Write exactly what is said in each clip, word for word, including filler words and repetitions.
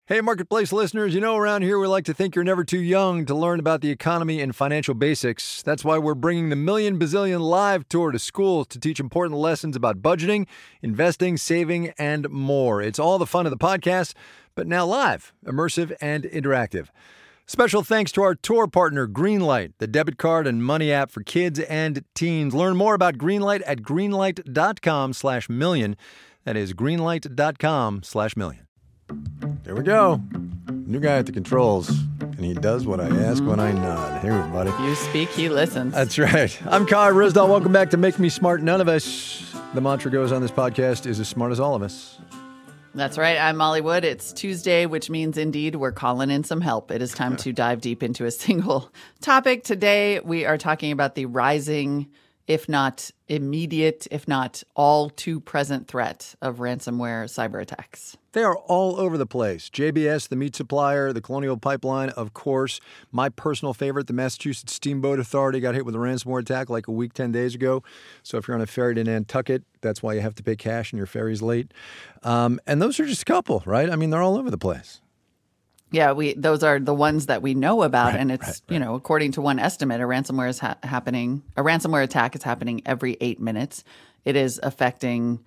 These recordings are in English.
Hey, Marketplace listeners, you know around here we like to think you're never too young to learn about the economy and financial basics. That's why we're bringing the Million Bazillion Live Tour to schools to teach important lessons about budgeting, investing, saving, and more. It's all the fun of the podcast, but now live, immersive, and interactive. Special thanks to our tour partner, Greenlight, the debit card and money app for kids and teens. Learn more about Greenlight at greenlight.com slash million. That is greenlight.com slash million. There we go. New guy at the controls, and he does what I ask when I nod. Hey, everybody. You speak, he listens. That's right. I'm Kai Ryssdal. Welcome back to Make Me Smart. None of us, the mantra goes on this podcast, is as smart as all of us. That's right. I'm Molly Wood. It's Tuesday, which means indeed we're calling in some help. It is time to dive deep into a single topic. Today, we are talking about the rising, if not immediate, if not all too present threat of ransomware cyber attacks. They are all over the place. J B S, the meat supplier, the Colonial Pipeline, of course. My personal favorite, the Massachusetts Steamboat Authority, got hit with a ransomware attack like a week, ten days ago. So if you're on a ferry to Nantucket, that's why you have to pay cash and your ferry's late. Um, and those are just a couple, right? I mean, they're all over the place. Yeah, we those are the ones that we know about, right, and it's right, right. you know, according to one estimate, a ransomware is ha- happening. A ransomware attack is happening every eight minutes. It is affecting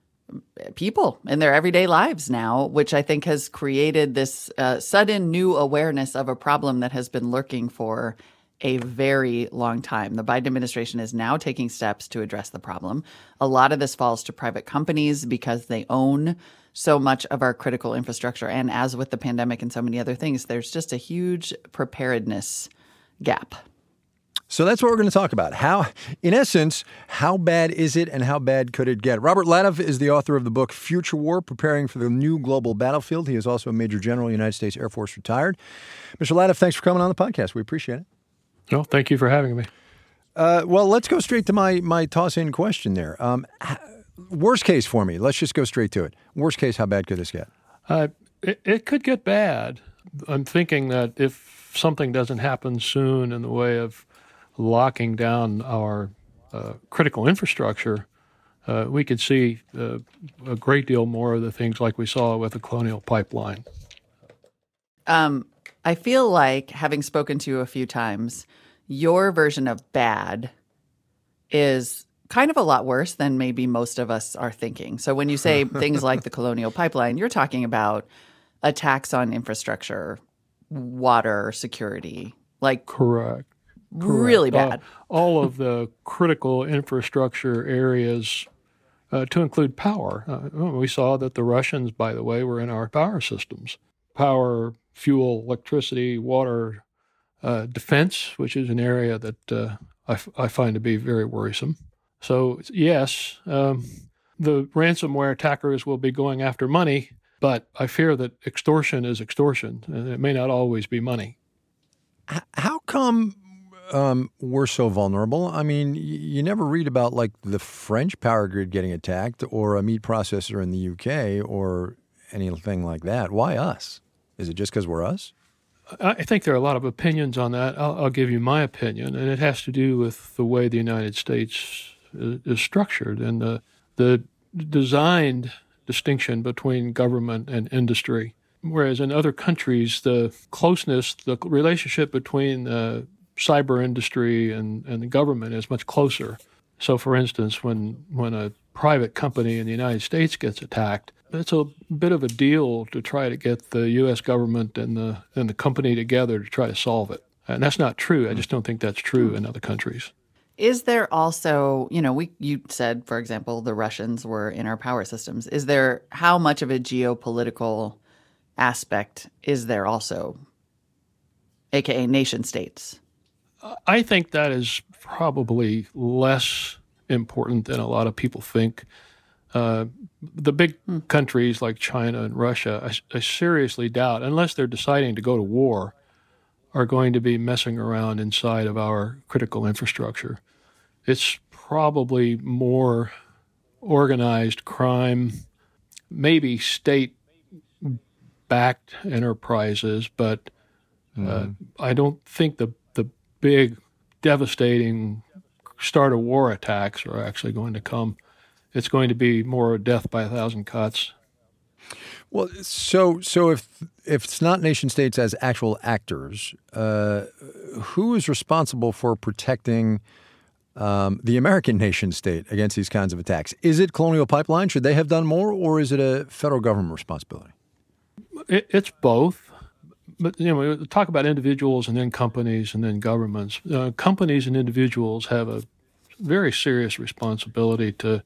people in their everyday lives now, which I think has created this uh, sudden new awareness of a problem that has been lurking for a very long time. The Biden administration is now taking steps to address the problem. A lot of this falls to private companies because they own so much of our critical infrastructure. And as with the pandemic and so many other things, there's just a huge preparedness gap. So that's what we're going to talk about. How, in essence, how bad is it and how bad could it get? Robert Latoff is the author of the book Future War, Preparing for the New Global Battlefield. He is also a Major General, United States Air Force retired. Mister Latoff, thanks for coming on the podcast. We appreciate it. No, thank you for having me. Uh, well, let's go straight to my my toss-in question there. Um, worst case for me, let's just go straight to it. Worst case, how bad could this get? Uh, it, it could get bad. I'm thinking that if something doesn't happen soon in the way of locking down our uh, critical infrastructure, uh, we could see uh, a great deal more of the things like we saw with the Colonial Pipeline. Um, I feel like, having spoken to you a few times, your version of bad is kind of a lot worse than maybe most of us are thinking. So when you say things like the Colonial Pipeline, you're talking about attacks on infrastructure, water security, like Correct. really Correct. bad. Uh, all of the critical infrastructure areas, uh, to include power. Uh, we saw that the Russians, by the way, were in our power systems. Power, fuel, electricity, water, uh, defense, which is an area that uh, I, f- I find to be very worrisome. So, yes, um, the ransomware attackers will be going after money, but I fear that extortion is extortion, and it may not always be money. How come um, we're so vulnerable? I mean, y- you never read about like the French power grid getting attacked or a meat processor in the U K or anything like that. Why us? Is it just because we're us? I think there are a lot of opinions on that. I'll, I'll give you my opinion, and it has to do with the way the United States is, is structured and the, the designed distinction between government and industry. Whereas in other countries, the closeness, the relationship between the cyber industry and, and the government is much closer. So, for instance, when when a private company in the United States gets attacked, it's a bit of a deal to try to get the U S government and the and the company together to try to solve it. And that's not true. I just don't think that's true in other countries. Is there also, you know, we you said, for example, the Russians were in our power systems. Is there, how much of a geopolitical aspect is there also, a k a nation states? I think that is probably less important than a lot of people think. Uh, the big hmm. countries like China and Russia, I, I seriously doubt, unless they're deciding to go to war, are going to be messing around inside of our critical infrastructure. It's probably more organized crime, maybe state-backed enterprises, but mm. uh, I don't think the the big, devastating start-of-war attacks are actually going to come. It's going to be more death by a thousand cuts. Well, so so if if it's not nation states as actual actors, uh, who is responsible for protecting um, the American nation state against these kinds of attacks? Is it Colonial Pipeline? Should they have done more, or is it a federal government responsibility? It, it's both. But you know, we talk about individuals and then companies and then governments. Uh, companies and individuals have a very serious responsibility to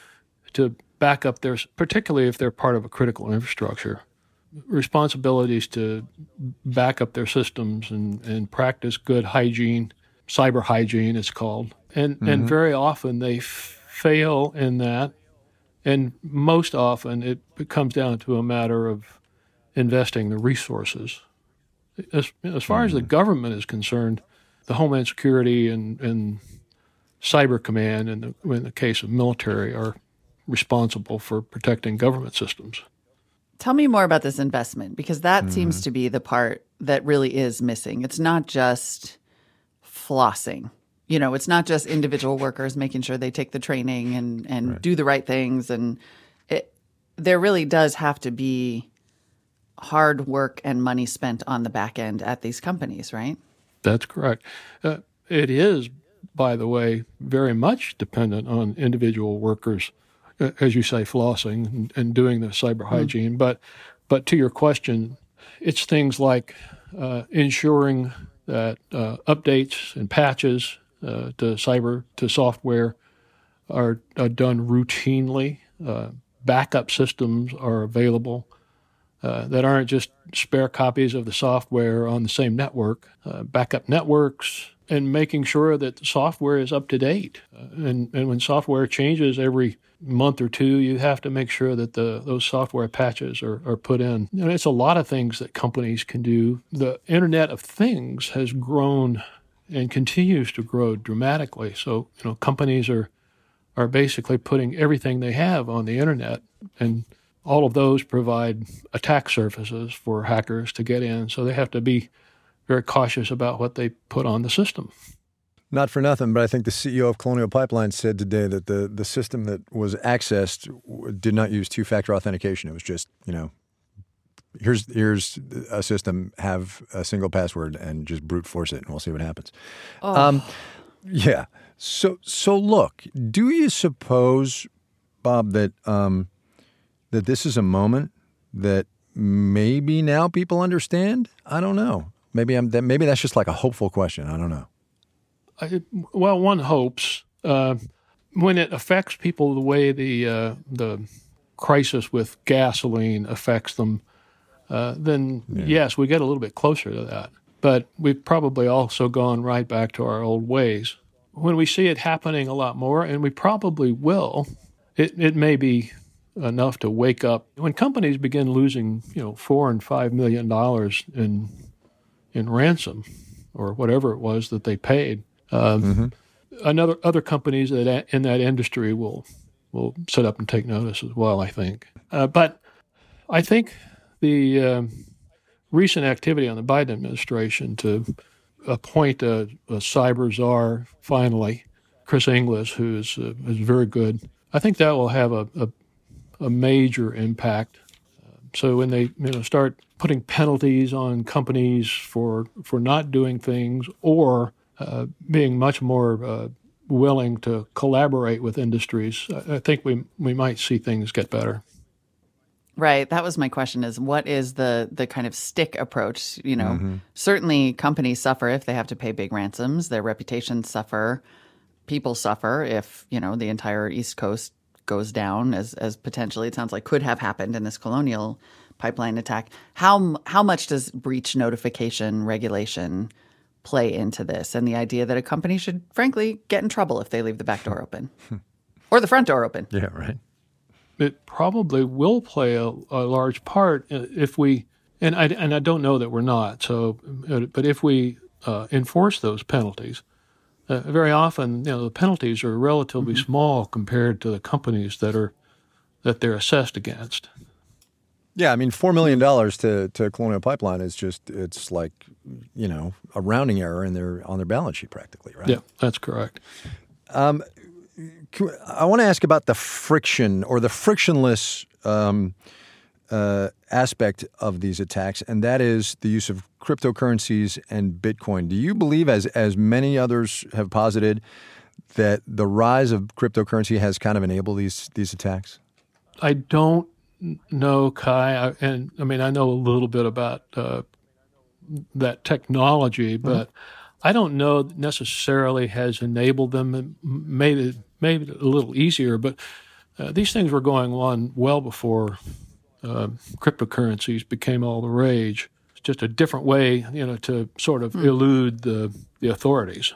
to back up their, particularly if they're part of a critical infrastructure, responsibilities to back up their systems and, and practice good hygiene, cyber hygiene it's called. And mm-hmm. and very often they f- fail in that. And most often it, it comes down to a matter of investing the resources. As, as far mm-hmm. as the government is concerned, the Homeland Security and, and Cyber Command, in the, in the case of military, are responsible for protecting government systems. Tell me more about this investment, because that mm-hmm. seems to be the part that really is missing. It's not just flossing. You know, it's not just individual workers making sure they take the training and, and right. do the right things. And it, there really does have to be hard work and money spent on the back end at these companies, right? That's correct. Uh, it is, by the way, very much dependent on individual workers, uh, as you say, flossing and, and doing the cyber hygiene. Mm. But, but to your question, it's things like uh, ensuring that uh, updates and patches uh, to cyber, to software are, are done routinely. Uh, backup systems are available. Uh, that aren't just spare copies of the software on the same network, uh, backup networks, and making sure that the software is up to date. Uh, and, and when software changes every month or two, you have to make sure that the those software patches are, are put in. You know, it's a lot of things that companies can do. The Internet of Things has grown and continues to grow dramatically. So, you know, companies are are basically putting everything they have on the Internet, and all of those provide attack surfaces for hackers to get in, so they have to be very cautious about what they put on the system. Not for nothing, but I think the C E O of Colonial Pipeline said today that the, the system that was accessed did not use two-factor authentication. It was just, you know, here's here's a system, have a single password, and just brute force it, and we'll see what happens. Oh. Um, yeah. So so look, do you suppose, Bob, that um, that this is a moment that maybe now people understand? I don't know. Maybe I'm. That, maybe that's just like a hopeful question. I don't know. I, well, one hopes uh, when it affects people the way the uh, the crisis with gasoline affects them, uh, then yeah. yes, we get a little bit closer to that. But we've probably also gone right back to our old ways. When we see it happening a lot more, and we probably will, it, it may be enough to wake up. When companies begin losing, you know, four and five million dollars in in ransom or whatever it was that they paid, um, mm-hmm. another other companies that in that industry will will sit up and take notice as well, I think. Uh, but I think the uh, recent activity on the Biden administration to appoint a, a cyber czar, finally, Chris Inglis, who is uh, is very good, I think that will have a, a, a major impact. Uh, so when they you know start putting penalties on companies for for not doing things or uh, being much more uh, willing to collaborate with industries, I, I think we we might see things get better. Right. That was my question, is what is the the kind of stick approach? You know, mm-hmm. certainly companies suffer if they have to pay big ransoms. Their reputations suffer. People suffer if, you know, the entire East Coast goes down, as as potentially it sounds like could have happened in this Colonial Pipeline attack. How how much does breach notification regulation play into this, and the idea that a company should, frankly, get in trouble if they leave the back door open or the front door open? Yeah, right. It probably will play a, a large part if we, and I, and I don't know that we're not, so, but if we uh, enforce those penalties, uh, very often, you know, the penalties are relatively mm-hmm. small compared to the companies that are, that they're assessed against. Yeah, I mean, four million dollars to, to Colonial Pipeline is just, it's like, you know, a rounding error in their, on their balance sheet practically, right? Yeah, that's correct. Um, I want to ask about the friction or the frictionless um, uh, aspect of these attacks, and that is the use of cryptocurrencies and Bitcoin. Do you believe, as as many others have posited, that the rise of cryptocurrency has kind of enabled these these attacks? I don't know, Kai, I, and I mean I know a little bit about uh, that technology, but mm-hmm. I don't know that necessarily has enabled them and made it made it a little easier. But uh, these things were going on well before uh, cryptocurrencies became all the rage. It's just a different way, you know, to sort of mm. elude the the authorities.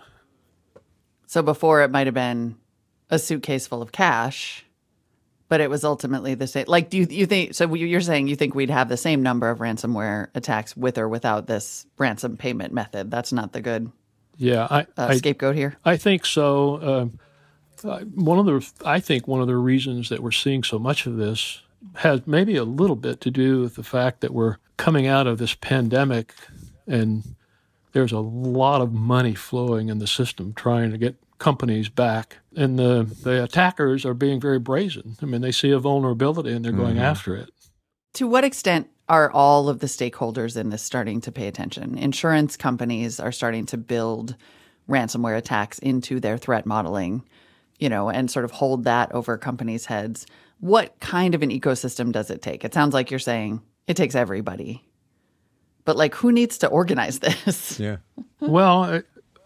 So before it might have been a suitcase full of cash, but it was ultimately the same. Like, do you, you think, so you're saying you think we'd have the same number of ransomware attacks with or without this ransom payment method? That's not the good yeah, I, uh, I, scapegoat here? I think so. Uh, one of the, I think one of the reasons that we're seeing so much of this has maybe a little bit to do with the fact that we're coming out of this pandemic and there's a lot of money flowing in the system trying to get companies back. And the, the attackers are being very brazen. I mean, they see a vulnerability and they're going mm-hmm. after it. To what extent are all of the stakeholders in this starting to pay attention? Insurance companies are starting to build ransomware attacks into their threat modeling, you know, and sort of hold that over companies' heads. What kind of an ecosystem does it take? It sounds like you're saying it takes everybody. But, like, who needs to organize this? Yeah. Well,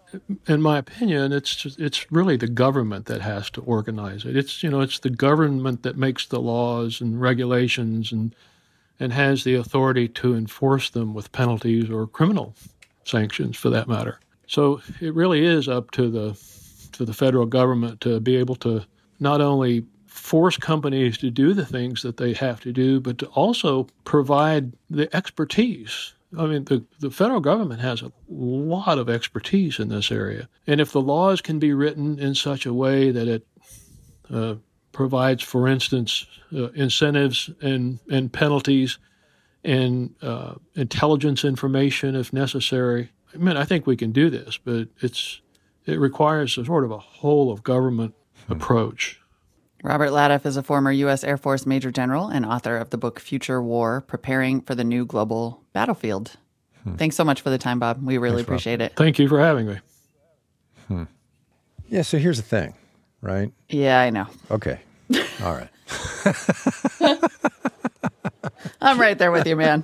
in my opinion, it's just, it's really the government that has to organize it. It's, you know, it's the government that makes the laws and regulations and and has the authority to enforce them with penalties or criminal sanctions, for that matter. So it really is up to the to the federal government to be able to not only force companies to do the things that they have to do, but to also provide the expertise. I mean, the, the federal government has a lot of expertise in this area. And if the laws can be written in such a way that it uh, provides, for instance, uh, incentives and, and penalties and uh, intelligence information if necessary, I mean, I think we can do this, but it's it requires a sort of a whole of government hmm. approach. Robert Latouf is a former U S Air Force Major General and author of the book Future War, Preparing for the New Global Battlefield. Hmm. Thanks so much for the time, Bob. We really Thanks, appreciate Rob. it. Thank you for having me. Hmm. Yeah, so here's the thing, right? Yeah, I know. Okay. All right. I'm right there with you, man.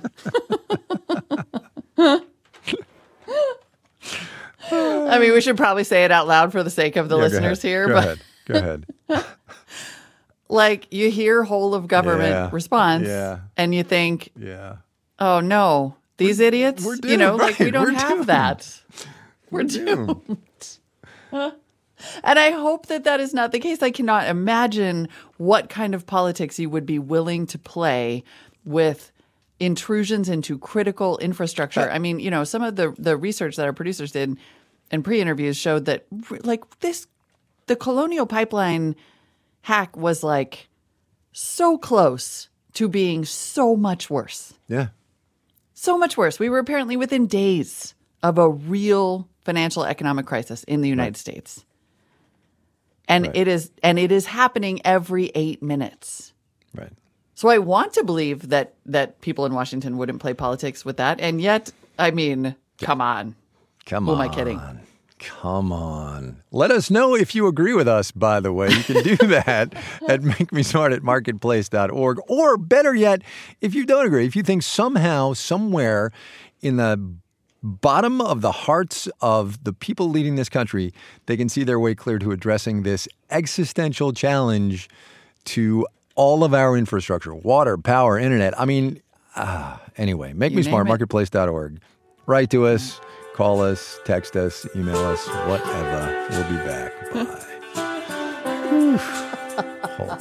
I mean, we should probably say it out loud for the sake of the yeah, listeners go here. Go but ahead. Go ahead. Like, you hear whole of government yeah. response, yeah. and you think, yeah. oh, no, these we're, idiots, we're doomed, you know, right. like, we don't we're have doomed. that. We're, we're doomed. doomed. And I hope that that is not the case. I cannot imagine what kind of politics you would be willing to play with intrusions into critical infrastructure. I mean, you know, some of the, the research that our producers did and pre-interviews showed that, like, this, the Colonial Pipeline hack was, like, so close to being so much worse. Yeah. So much worse. We were apparently within days of a real financial economic crisis in the United right. States. And right. it is and it is happening every eight minutes. Right. So I want to believe that that people in Washington wouldn't play politics with that. And yet, I mean, come on. Come Who on. am I kidding? Come on. Let us know if you agree with us, by the way. You can do that at make me smart at marketplace dot org. Or better yet, if you don't agree, if you think somehow, somewhere in the bottom of the hearts of the people leading this country, they can see their way clear to addressing this existential challenge to all of our infrastructure, water, power, internet. I mean, uh, anyway, make me smart, marketplace dot org. Write to us, call us, text us, email us, whatever. We'll be back. Bye. Hold.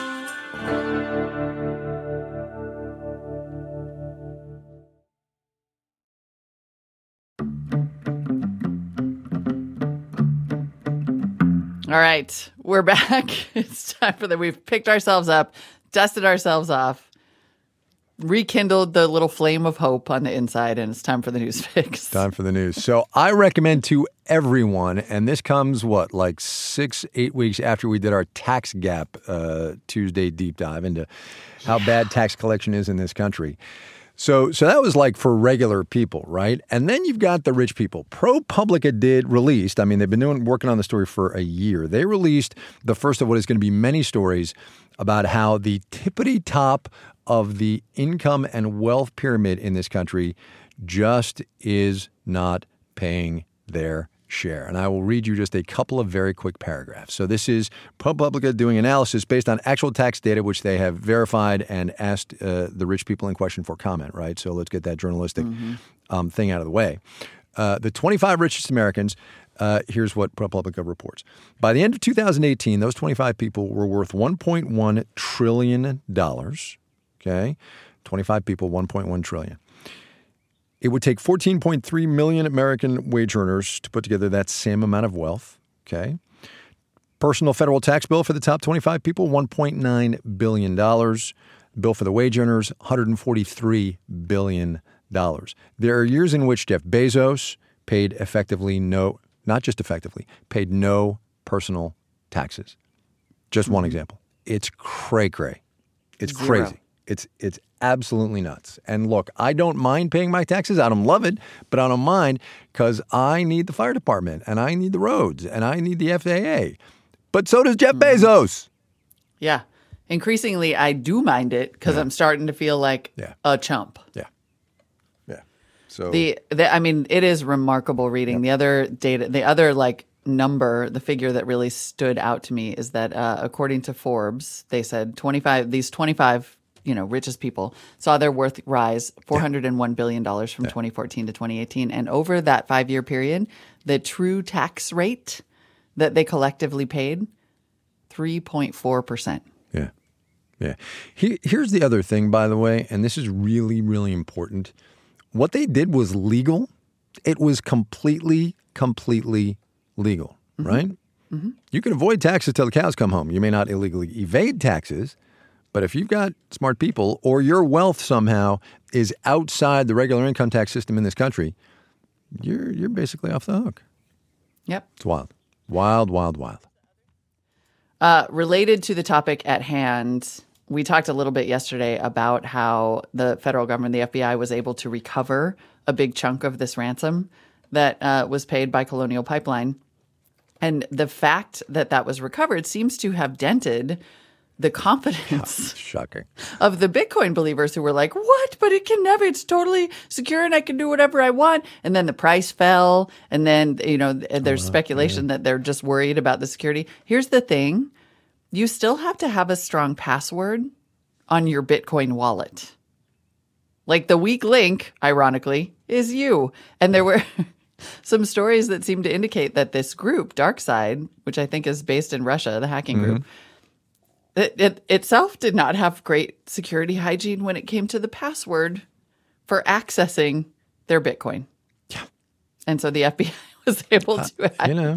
All right, we're back. It's time for that. We've picked ourselves up, dusted ourselves off. rekindled the little flame of hope on the inside, and it's time for the news fix. Time for the news. So I recommend to everyone, and this comes, what, like six, eight weeks after we did our tax gap uh, Tuesday deep dive into how yeah. bad tax collection is in this country. So so that was like for regular people, right? And then you've got the rich people. ProPublica did released, I mean, they've been doing working on the story for a year. They released the first of what is going to be many stories about how the tippity top of the income and wealth pyramid in this country just is not paying their share. And I will read you just a couple of very quick paragraphs. So this is ProPublica doing analysis based on actual tax data, which they have verified and asked uh, the rich people in question for comment, right? So let's get that journalistic mm-hmm. um, thing out of the way. Uh, the twenty-five richest Americans, uh, here's what ProPublica reports. By the end of two thousand eighteen, those twenty-five people were worth one point one trillion dollars. Okay? twenty-five people, one point one trillion dollars. It would take fourteen point three million American wage earners to put together that same amount of wealth. Okay. Personal federal tax bill for the top twenty-five people, one point nine billion dollars. Bill for the wage earners, one hundred forty-three billion dollars. There are years in which Jeff Bezos paid effectively no, not just effectively, paid no personal taxes. Just mm-hmm. one example. It's cray-cray. It's Zero. crazy. It's it's absolutely nuts. And look, I don't mind paying my taxes. I don't love it, but I don't mind because I need the fire department and I need the roads and I need the F A A. But so does Jeff mm-hmm. Bezos. Yeah. Increasingly, I do mind it because yeah. I'm starting to feel like yeah. a chump. Yeah. Yeah. So the, the I mean, it is remarkable reading. Yep. The other data, the other like number, the figure that really stood out to me is that uh, according to Forbes, they said twenty-five, these twenty-five you know, richest people saw their worth rise four hundred one billion dollars from yeah. twenty fourteen to twenty eighteen. And over that five-year period, the true tax rate that they collectively paid, three point four percent. Yeah. Yeah. He, here's the other thing, by the way, and this is really, really important. What they did was legal. It was completely, completely legal, mm-hmm. right? Mm-hmm. You can avoid taxes till the cows come home. You may not illegally evade taxes, but if you've got smart people or your wealth somehow is outside the regular income tax system in this country, you're you're basically off the hook. Yep. It's wild. Wild, wild, wild. Uh, related to the topic at hand, we talked a little bit yesterday about how the federal government, the F B I, was able to recover a big chunk of this ransom that uh, was paid by Colonial Pipeline. And the fact that that was recovered seems to have dented the confidence Shocking. of the Bitcoin believers who were like, what? But it can never, it's totally secure and I can do whatever I want. And then the price fell. And then, you know, there's uh, speculation yeah. that they're just worried about the security. Here's the thing. You still have to have a strong password on your Bitcoin wallet. Like the weak link, ironically, is you. And there were some stories that seem to indicate that this group, DarkSide, which I think is based in Russia, the hacking mm-hmm. group, It, it itself did not have great security hygiene when it came to the password for accessing their Bitcoin. Yeah. And so the F B I was able uh, to hack. You know.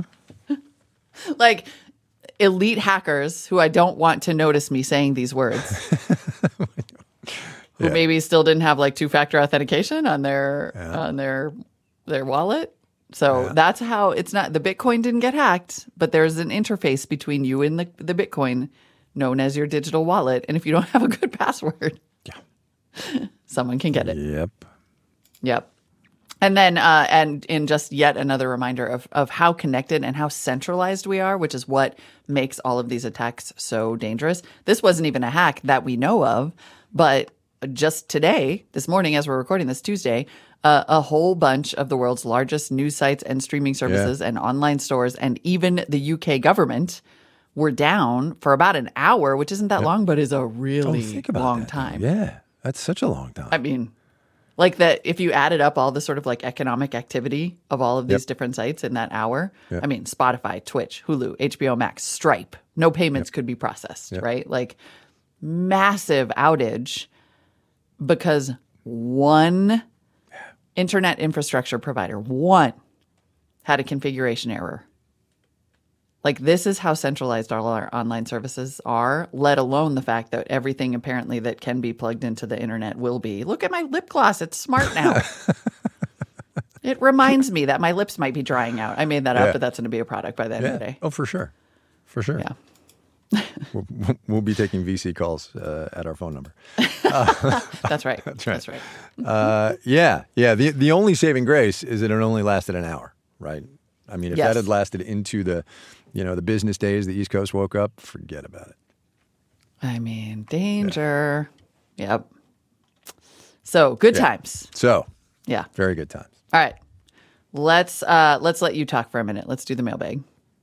Like elite hackers who I don't want to notice me saying these words. Who yeah. maybe still didn't have like two-factor authentication on their yeah. on their their wallet. So yeah. that's how it's not the Bitcoin didn't get hacked, but there's an interface between you and the, the Bitcoin known as your digital wallet. And if you don't have a good password, yeah. someone can get it. Yep. Yep. And then, uh, and in just yet another reminder of, of how connected and how centralized we are, which is what makes all of these attacks so dangerous. This wasn't even a hack that we know of, but just today, this morning, as we're recording this Tuesday, uh, a whole bunch of the world's largest news sites and streaming services yeah. and online stores and even the U K government were down for about an hour, which isn't that yep. long, but is a really oh, long that, time. Dude. Yeah, that's such a long time. I mean, like that, if you added up all the sort of like economic activity of all of these yep. different sites in that hour, yep. I mean, Spotify, Twitch, Hulu, H B O Max, Stripe, no payments yep. could be processed, yep. right? Like massive outage because one yeah. internet infrastructure provider, one, had a configuration error. Like, this is how centralized all our online services are, let alone the fact that everything apparently that can be plugged into the internet will be. Look at my lip gloss. It's smart now. It reminds me that my lips might be drying out. I made that up, Yeah. but that's going to be a product by the end Yeah. of the day. Oh, for sure. For sure. Yeah. we'll, we'll be taking V C calls uh, at our phone number. That's right. That's right. That's right. Uh, yeah. Yeah. The, the only saving grace is that it only lasted an hour, right? I mean, if Yes. that had lasted into the, you know, the business days the East Coast woke up, forget about it. I mean, danger. Yep. So, good Yeah. times. So, Yeah. very good times. All right. Let's uh let's let you talk for a minute. Let's do the mailbag.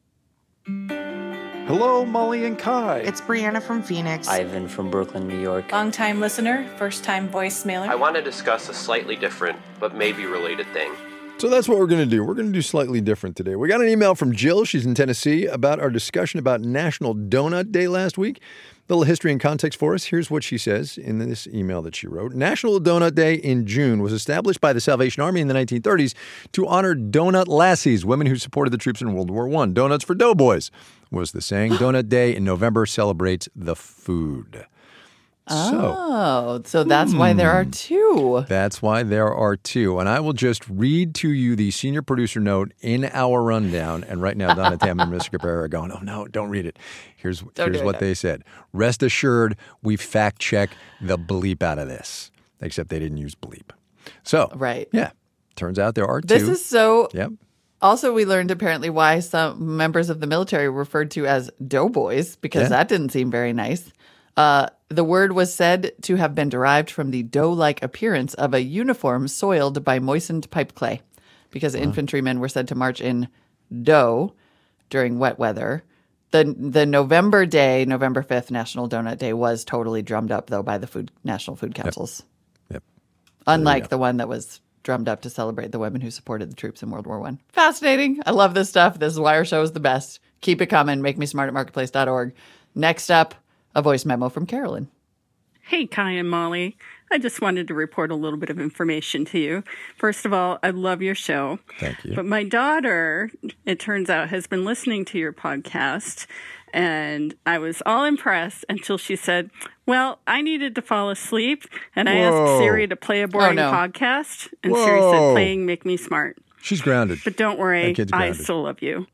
Hello, Molly and Kai. It's Brianna from Phoenix. Ivan from Brooklyn, New York. Long-time listener, first-time voicemailer. I want to discuss a slightly different but maybe related thing. So that's what we're going to do. We're going to do slightly different today. We got an email from Jill. She's in Tennessee about our discussion about National Donut Day last week. A little history and context for us. Here's what she says in this email that she wrote. National Donut Day in June was established by the Salvation Army in the nineteen thirties to honor donut lassies, women who supported the troops in World War One. Donuts for doughboys was the saying. Donut Day in November celebrates the food. So, Oh, so that's why there are two. that's why there are two. And I will just read to you the senior producer note in our rundown. And right now, Donna Tam and Mister Cabrera are going, oh, no, don't read it. Here's, Don't here's do it, what don't. they said. Rest assured, we fact check the bleep out of this. Except they didn't use bleep. So, Right. yeah, turns out there are two. This is so Yep. Also, we learned apparently why some members of the military were referred to as doughboys, because Yeah. that didn't seem very nice. Uh, the word was said to have been derived from the dough-like appearance of a uniform soiled by moistened pipe clay, because infantrymen were said to march in dough during wet weather. The the November day, November fifth, National Donut Day, was totally drummed up, though, by the food National Food Councils. Yep. Unlike the one that was drummed up to celebrate the women who supported the troops in World War One. Fascinating. I love this stuff. This is why our show is the best. Keep it coming. Make me smart at marketplace dot org. Next up, a voice memo from Carolyn. Hey, Kai and Molly. I just wanted to report a little bit of information to you. First of all, I love your show. Thank you. But my daughter, it turns out, has been listening to your podcast, and I was all impressed until she said, well, I needed to fall asleep, and I Whoa. asked Siri to play a boring no. podcast, and Siri said, Whoa. playing Make Me Smart. She's grounded. But don't worry, That kid's I grounded. still love you.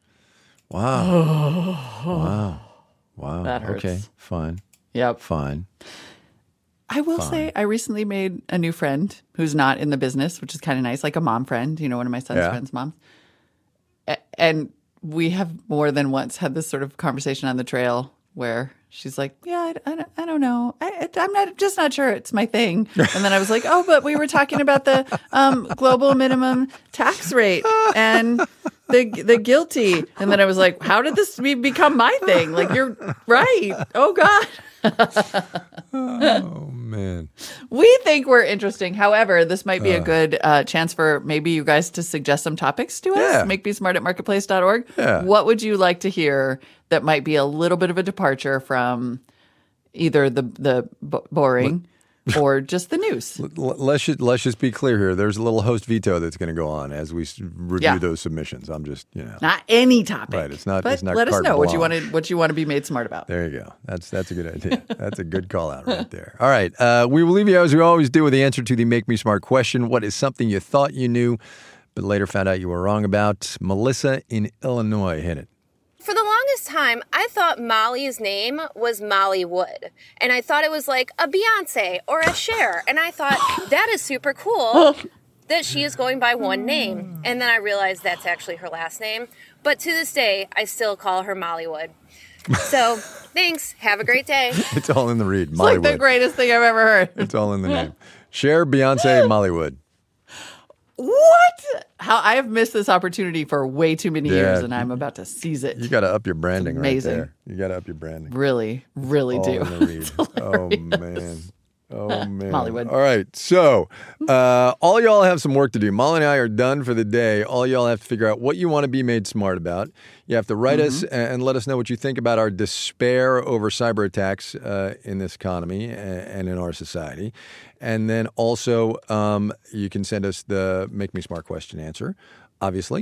Wow. wow. Wow. That hurts. Okay, fine. Yep. Fine. I will say I recently made a new friend who's not in the business, which is kind of nice, like a mom friend, you know, one of my son's Yeah. friends' moms. A- And we have more than once had this sort of conversation on the trail where she's like, yeah, I, I, don't- I don't know. I, I'm not just not sure it's my thing. And then I was like, oh, but we were talking about the um, global minimum tax rate and the the guilty. And then I was like, how did this be, become my thing? Like, you're right. Oh, God. Oh, man. We think we're interesting. However, this might be a Uh. good uh, chance for maybe you guys to suggest some topics to us. Yeah. Make me smart at marketplace dot org. Yeah. What would you like to hear that might be a little bit of a departure from either the the b- boring or just the news? L- Let's just, let's just be clear here. There's a little host veto that's going to go on as we s- review Yeah. those submissions. I'm just, you know. Not any topic. Right, it's not- But it's not let us carte know what you want blanche. to what you want to be made smart about. There you go. That's that's a good idea. That's a good call out right there. All right. Uh, we will leave you as we always do with the answer to the Make Me Smart question. What is something you thought you knew, but later found out you were wrong about? Melissa in Illinois, hit it. For the longest time, I thought Molly's name was Molly Wood. And I thought it was like a Beyonce or a Cher. And I thought, that is super cool that she is going by one name. And then I realized that's actually her last name. But to this day, I still call her Molly Wood. So, thanks. Have a great day. It's all in the read. It's like the Mollywood. greatest thing I've ever heard. It's all in the name. Cher, Beyonce, Mollywood. What? How I have missed this opportunity for way too many Yeah. years, and I'm about to seize it. You got to up your branding right amazing. there. You got to up your branding. Really, really All do. in the read. It's Oh, hilarious. man. Oh, man. Mollywood. All right. So, uh, all y'all have some work to do. Molly and I are done for the day. All y'all have to figure out what you want to be made smart about. You have to write us and let us know what you think about our despair over cyber attacks uh, in this economy and in our society. And then also, um, you can send us the Make Me Smart question answer, obviously.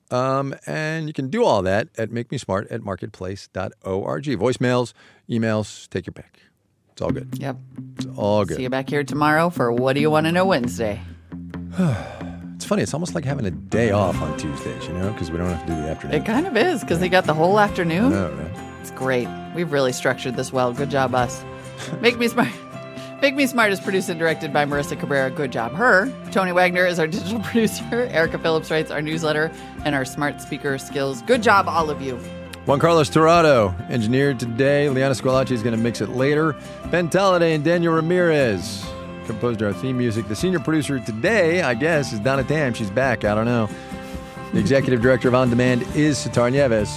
Um, and you can do all that at Make Me Smart at marketplace dot org. Voicemails, emails, take your pick. It's all good. Yep. It's all good. See you back here tomorrow for What Do You Want to Know Wednesday. It's funny. It's almost like having a day off on Tuesdays, you know, because we don't have to do the afternoon. It kind of is, because they got the whole afternoon. I know, right? It's great. We've really structured this well. Good job, us. Make Me Smart. Make Me Smart is produced and directed by Marissa Cabrera. Good job, her. Tony Wagner is our digital producer. Erica Phillips writes our newsletter and our smart speaker skills. Good job, all of you. Juan Carlos Torrado engineered today. Liana Squilacci is going to mix it later. Ben Talladay and Daniel Ramirez composed our theme music. The senior producer today, I guess, is Donna Tam. She's back. I don't know. The executive director of On Demand is Sitar Nieves.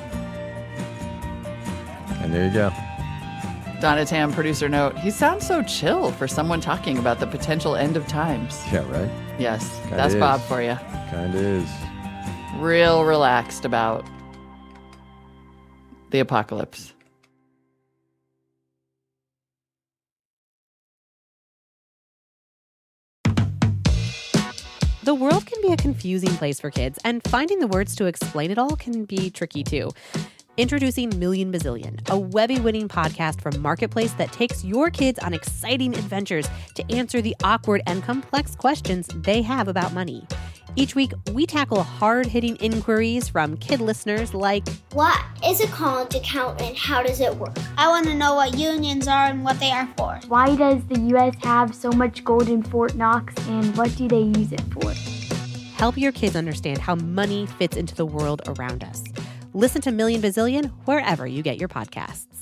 And there you go. Donna Tam, producer note. He sounds so chill for someone talking about the potential end of times. Yeah, right? Yes, Kinda that's is. Bob for you. Kind of is. Real relaxed about the apocalypse. The world can be a confusing place for kids, and finding the words to explain it all can be tricky too. Introducing Million Bazillion, a Webby-winning podcast from Marketplace that takes your kids on exciting adventures to answer the awkward and complex questions they have about money. Each week, we tackle hard-hitting inquiries from kid listeners like, what is a college account and how does it work? I want to know what unions are and what they are for. Why does the U S have so much gold in Fort Knox and what do they use it for? Help your kids understand how money fits into the world around us. Listen to Million Bazillion wherever you get your podcasts.